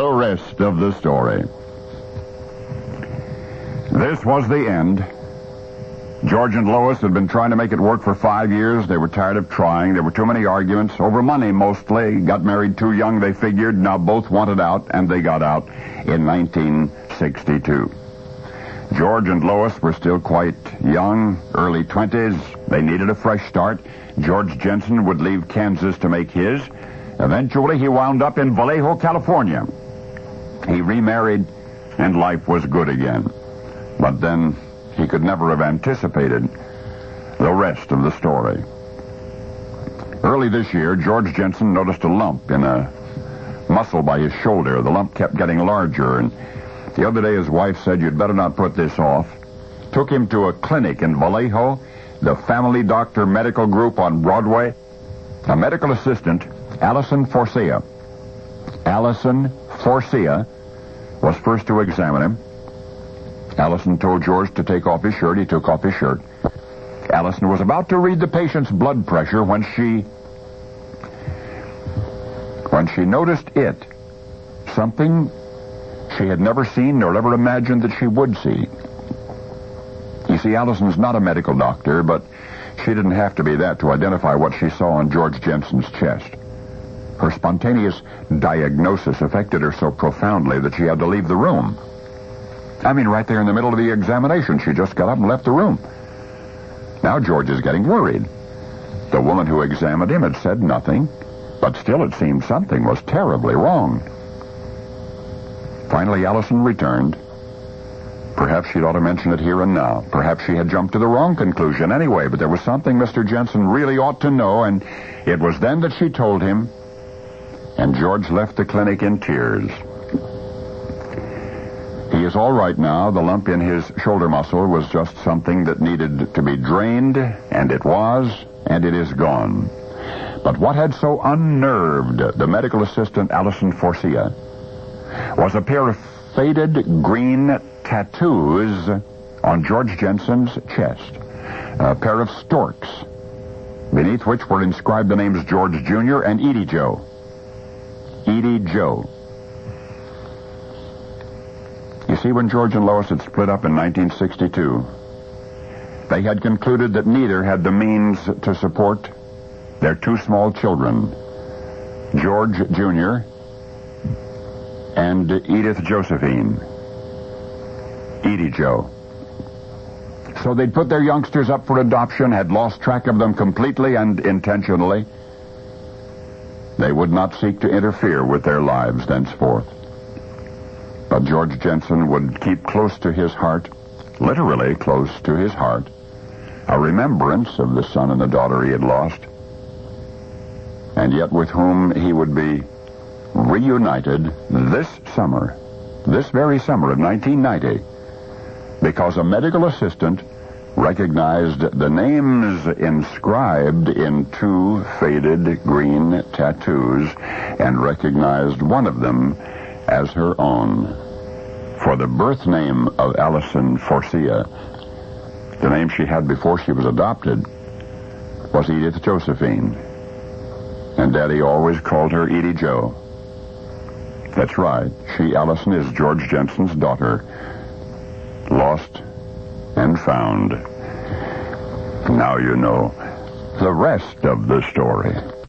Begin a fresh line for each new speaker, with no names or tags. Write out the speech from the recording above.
the rest of the story. This was the end. George and Lois had been trying to make it work for 5 years. They were tired of trying. There were too many arguments, over money mostly. Got married too young, they figured. Now both wanted out, and they got out in 1962. George and Lois were still quite young, early 20s. They needed a fresh start. George Jensen would leave Kansas to make his. Eventually, he wound up in Vallejo, California. He remarried, and life was good again. But then he could never have anticipated the rest of the story. Early this year, George Jensen noticed a lump in a muscle by his shoulder. The lump kept getting larger, and the other day his wife said, "You'd better not put this off." Took him to a clinic in Vallejo, the Family Doctor Medical Group on Broadway. A medical assistant, Allison Forcia. Allison Forcia was first to examine him. Allison told George to take off his shirt. He took off his shirt. Allison was about to read the patient's blood pressure when she noticed something she had never seen nor ever imagined that she would see. You see, Allison's not a medical doctor, but she didn't have to be that to identify what she saw on George Jensen's chest. Her spontaneous diagnosis affected her so profoundly that she had to leave the room. I mean, right there in the middle of the examination, she just got up and left the room. Now George is getting worried. The woman who examined him had said nothing, but still it seemed something was terribly wrong. Finally, Allison returned. Perhaps she'd ought to mention it here and now. Perhaps she had jumped to the wrong conclusion anyway, but there was something Mr. Jensen really ought to know, and it was then that she told him, and George left the clinic in tears. He is all right now. The lump in his shoulder muscle was just something that needed to be drained, and it was, and it is gone. But what had so unnerved the medical assistant, Allison Forcia, was a pair of faded green tattoos on George Jensen's chest. A pair of storks, beneath which were inscribed the names George Jr. and Edie Joe. Edie Joe. You see, when George and Lois had split up in 1962, they had concluded that neither had the means to support their two small children, George Jr. and Edith Josephine, Edie Joe. So they'd put their youngsters up for adoption, had lost track of them completely and intentionally. They would not seek to interfere with their lives thenceforth. But George Jensen would keep close to his heart, literally close to his heart, a remembrance of the son and the daughter he had lost, and yet with whom he would be reunited this summer, this very summer of 1990, because a medical assistant recognized the names inscribed in two faded green tattoos and recognized one of them as her own. For the birth name of Allison Forcia, the name she had before she was adopted, was Edith Josephine. And Daddy always called her Edie Joe. That's right. She, Allison, is George Jensen's daughter. Lost and found. Now you know the rest of the story.